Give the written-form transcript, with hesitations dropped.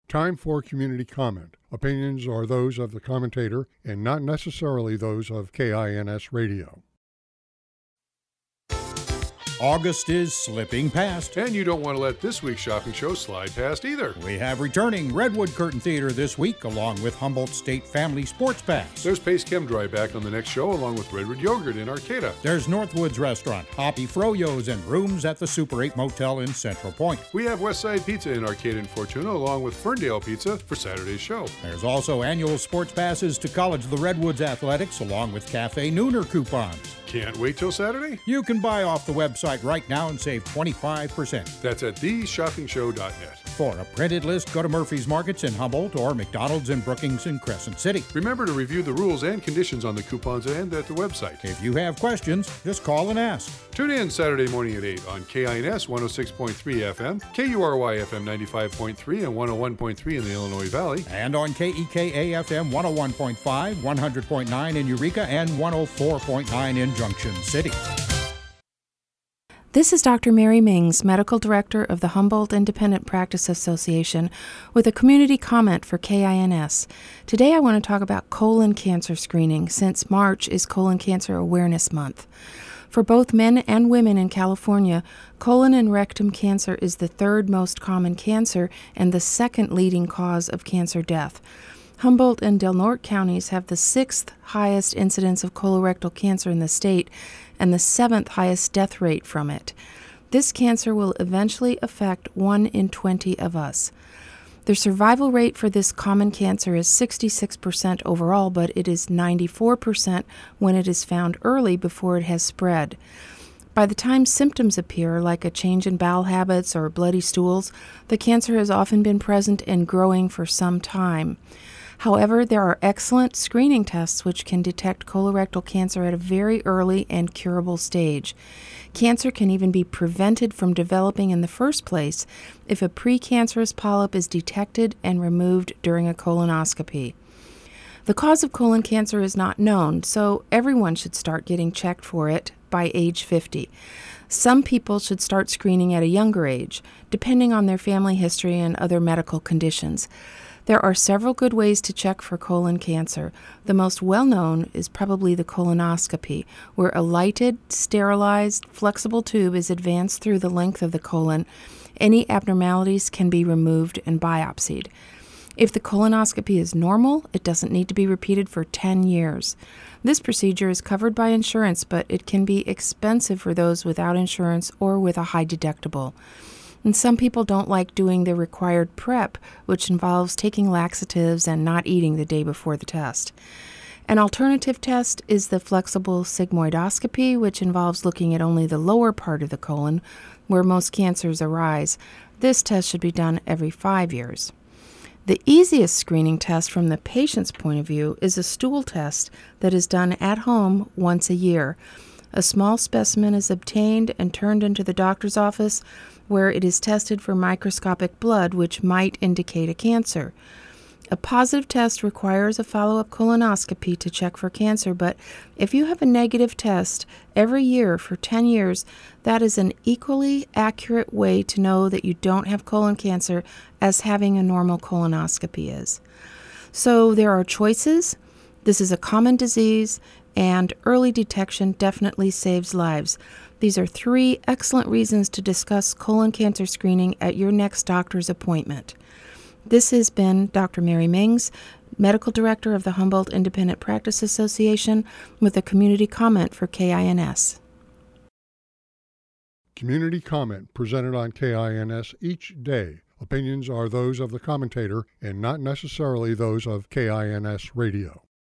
Time for community comment. Opinions are those of the commentator and not necessarily those of KINS Radio. August is slipping past. And you don't want to let this week's shopping show slide past either. We have returning Redwood Curtain Theater this week, along with Humboldt State Family Sports Pass. There's Pace Chem Dry back on the next show, along with Redwood Yogurt in Arcata. There's Northwoods Restaurant, Hoppy Froyo's, and rooms at the Super 8 Motel in Central Point. We have Westside Pizza in Arcata and Fortuna, along with Ferndale Pizza for Saturday's show. There's also annual sports passes to College of the Redwoods Athletics, along with Cafe Nooner coupons. Can't wait till Saturday? You can buy off the website right now and save 25%. That's at theshoppingshow.net. For a printed list, go to Murphy's Markets in Humboldt or McDonald's in Brookings and Crescent City. Remember to review the rules and conditions on the coupons and at the website. If you have questions, just call and ask. Tune in Saturday morning at 8 on KINS 106.3 FM, KURY FM 95.3 and 101.3 in the Illinois Valley, and on KEKA FM 101.5, 100.9 in Eureka, and 104.9 in Junction City. This is Dr. Mary Mings, Medical Director of the Humboldt Independent Practice Association, with a community comment for KINS. Today I want to talk about colon cancer screening, since March is Colon Cancer Awareness Month. For both men and women in California, colon and rectum cancer is the third most common cancer and the second leading cause of cancer death. Humboldt and Del Norte counties have the sixth highest incidence of colorectal cancer in the state and the seventh highest death rate from it. This cancer will eventually affect 1 in 20 of us. The survival rate for this common cancer is 66% overall, but it is 94% when it is found early before it has spread. By the time symptoms appear, like a change in bowel habits or bloody stools, the cancer has often been present and growing for some time. However, there are excellent screening tests which can detect colorectal cancer at a very early and curable stage. Cancer can even be prevented from developing in the first place if a precancerous polyp is detected and removed during a colonoscopy. The cause of colon cancer is not known, so everyone should start getting checked for it by age 50. Some people should start screening at a younger age, depending on their family history and other medical conditions. There are several good ways to check for colon cancer. The most well-known is probably the colonoscopy, where a lighted, sterilized, flexible tube is advanced through the length of the colon. Any abnormalities can be removed and biopsied. If the colonoscopy is normal, it doesn't need to be repeated for 10 years. This procedure is covered by insurance, but it can be expensive for those without insurance or with a high deductible. And some people don't like doing the required prep, which involves taking laxatives and not eating the day before the test. An alternative test is the flexible sigmoidoscopy, which involves looking at only the lower part of the colon, where most cancers arise. This test should be done every 5 years. The easiest screening test from the patient's point of view is a stool test that is done at home once a year. A small specimen is obtained and turned into the doctor's office, where it is tested for microscopic blood, which might indicate a cancer. A positive test requires a follow-up colonoscopy to check for cancer, but if you have a negative test every year for 10 years, that is an equally accurate way to know that you don't have colon cancer as having a normal colonoscopy is. So there are choices. This is a common disease, and early detection definitely saves lives. These are 3 excellent reasons to discuss colon cancer screening at your next doctor's appointment. This has been Dr. Mary Mings, Medical Director of the Humboldt Independent Practice Association, with a community comment for KINS. Community comment presented on KINS each day. Opinions are those of the commentator and not necessarily those of KINS Radio.